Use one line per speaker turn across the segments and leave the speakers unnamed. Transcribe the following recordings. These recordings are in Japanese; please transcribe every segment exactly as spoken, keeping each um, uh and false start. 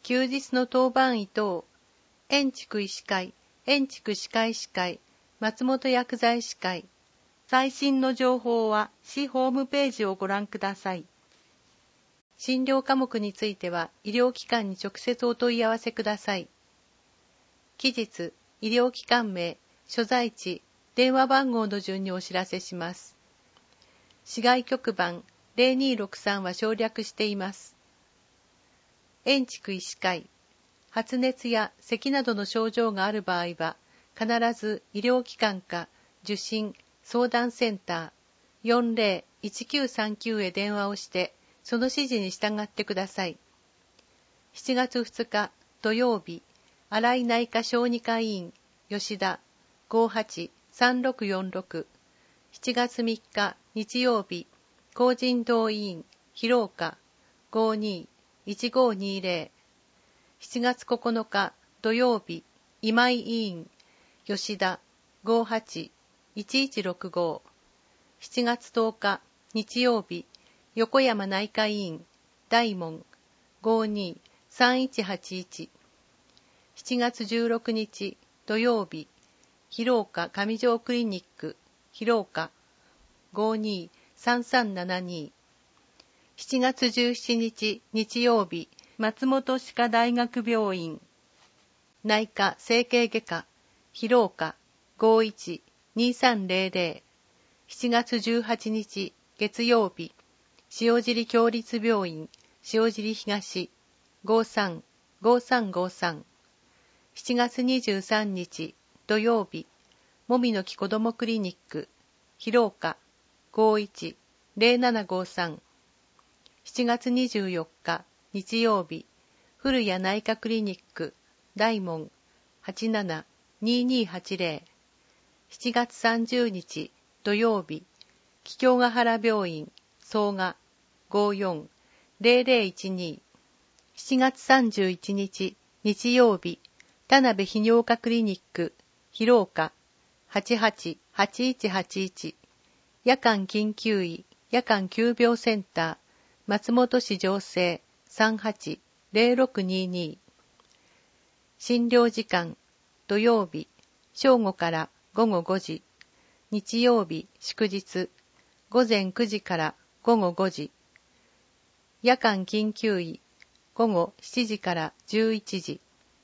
休日の当番医等、円畜医師会、円畜歯科医師会、松本薬剤師会。最新の情報は市ホームページをご覧ください。診療科目については医療機関に直接お問い合わせください。期日、医療機関名、所在地、電話番号の順にお知らせします。市外局番ゼロにーろくさんは省略しています。円畜医師会、発熱や咳などの症状がある場合は、必ず医療機関か受診・相談センター よんゼロいちきゅうさんきゅう へ電話をして、その指示に従ってください。しちがつふつか土曜日、新井内科小児科医院、吉田 ごーはちさんろくよんろく。しちがつみっか日曜日、高人道医院、広岡 ごーにーいちごーにーぜろ。しちがつここのか土曜日、今井医院、吉田 ごーはちいちいちろくご。しちがつとおか日曜日、横山内科医院、大門 ごーにーさんいちはちいち。しちがつじゅうろくにち土曜日、広岡上条クリニック、広岡 ごーにーさんさんななに。しちがつじゅうしちにち日曜日、松本歯科大学病院、内科整形外科、広岡 ごーいちにーさんぜろぜろ。しちがつじゅうはちにち月曜日、塩尻共立病院、塩尻東 ごーさんごーさんごーさん。しちがつにじゅうさんにち土曜日、もみの木こどもクリニック、広岡 ごーいちぜろななごーさん。しちがつにじゅうよっか日曜日、古谷内科クリニック、大門 はちななにーにーはちぜろ。しちがつさんじゅうにち土曜日、桔梗ヶ原病院、総賀 ごーよんぜろぜろいちに。しちがつさんじゅういちにち日曜日、田辺泌尿科クリニック、広岡 はちはちはちいちはちいち。夜間緊急医、夜間急病センター、松本市城西 さんはちぜろろくにーにー。診療時間、土曜日、正午からごごごじ、日曜日、祝日、午前くじからごごごじ。夜間緊急医、ごごしちじからじゅういちじ。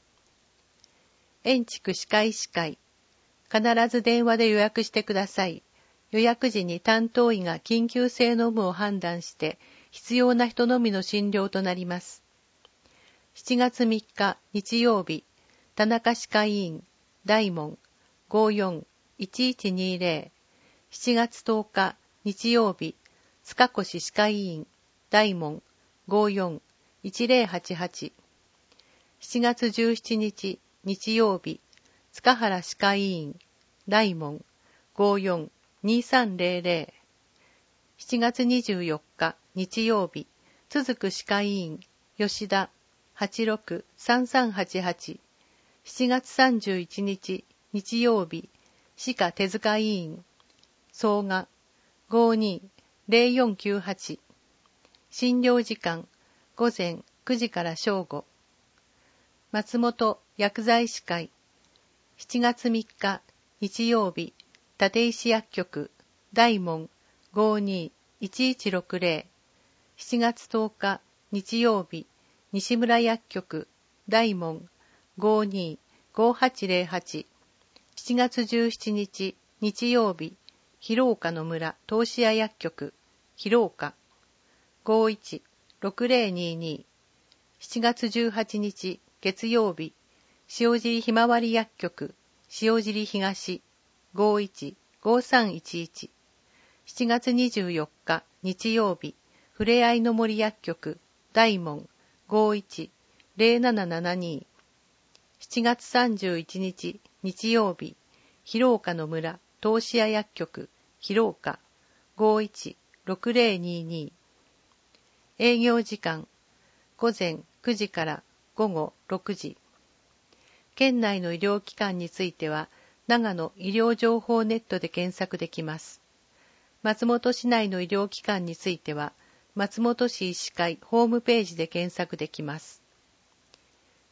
円畜歯科医師会、必ず電話で予約してください。予約時に担当医が緊急性の有無を判断して、必要な人のみの診療となります。しちがつみっか日曜日、田中歯科医院、大門 ごーよんいちいちにーぜろ。しちがつとおか日曜日、塚越歯科医院、大門 ごーよんいちぜろはちはち。しちがつじゅうしちにち日曜日、塚原歯科医院、大門 ごーよんにーさんぜろぜろ。しちがつにじゅうよっか日曜日、続く歯科医院、吉田 はちろくさんさんはちはち。しちがつさんじゅういちにち日曜日、歯科手塚医院、総賀 ごーにーぜろよんきゅうはち。診療時間、午前くじから正午。松本薬剤師会、しちがつみっか日曜日、立石薬局、大門 ごーにーいちいちろくぜろ。しちがつとおか日曜日、西村薬局、大門 ごーにーごーはちぜろはち。しちがつじゅうしちにち日曜日、広岡の村東市屋薬局、広岡 ごーいちろくぜろにーに。しちがつじゅうはちにち月曜日、塩尻ひまわり薬局、塩尻東 ごーいちごーさんいちいち。しちがつにじゅうよっか日曜日、ふれあいの森薬局、大門 ごーいちぜろななななに。しちがつさんじゅういちにち日曜日、広岡の村東市屋薬局、広岡 ごーいちろくぜろにーに。営業時間、午前くじからごごろくじ。県内の医療機関については、長野医療情報ネットで検索できます。松本市内の医療機関については、松本市医師会ホームページで検索できます。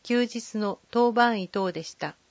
休日の当番医等でした。